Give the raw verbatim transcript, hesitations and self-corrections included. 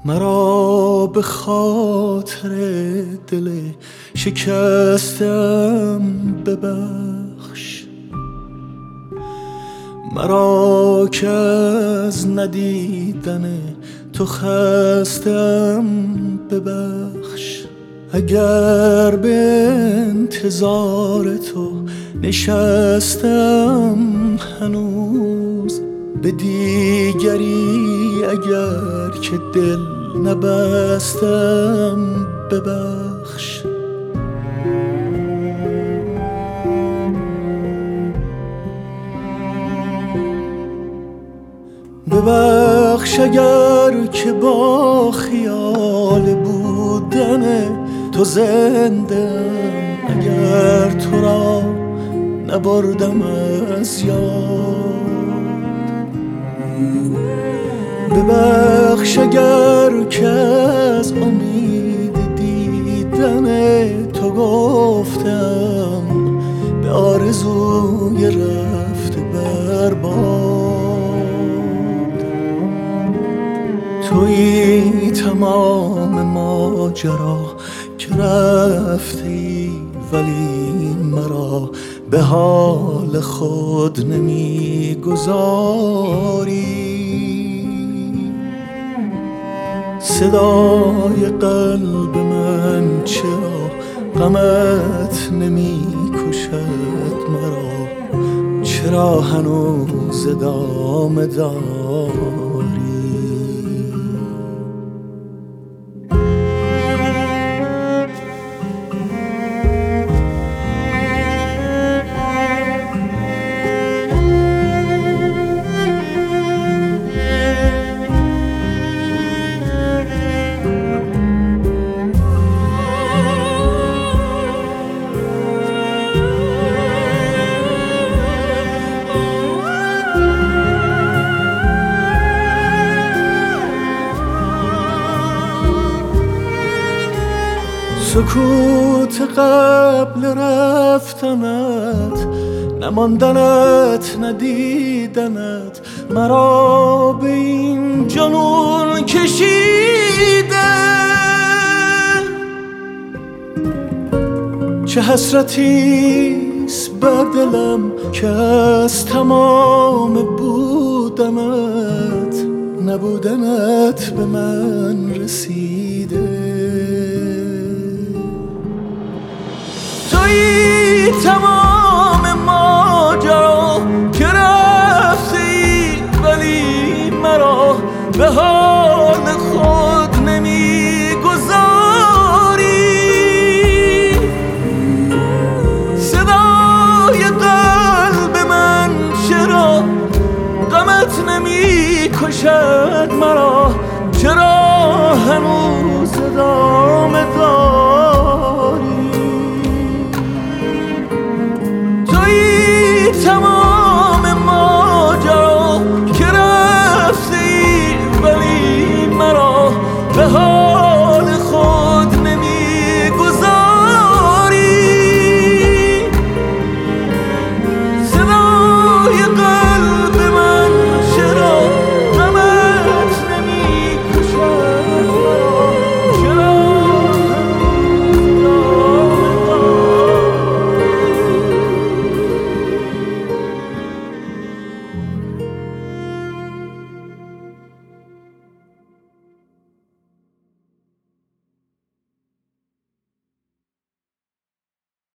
مرا به خاطر دل شکستم ببخش، مرا که از ندیدن تو خستم ببخش. اگر به انتظار تو نشستم هنوز، به دیگری اگر که دل نبستم ببخش. ببخش اگر که با خیال بودن تو زندم، اگر تو را نبردم از یاد. ببخش اگر که از امید دیدن تو گفتم به آرزوی رفته برباد. تویی تمام ماجرا که رفتی، ولی مرا به حال خود نمیگذاری. صدای قلب من چرا غمت نمی کشد مرا؟ چرا هنوز ادامه داری؟ سکوت قبل رفتنت، نماندنت ندیدنت، مرا به این جنون کشیده. چه حسرتیست بر دلم که از تمام بودنت، نبودنت به من رسیده. تویی تمام ماجرا که رفتی، ولی مرا به حال خود نمیگذاری. صدای قلب من چرا غمت نمی کشد مرا؟ چرا هنوز ادامه داری؟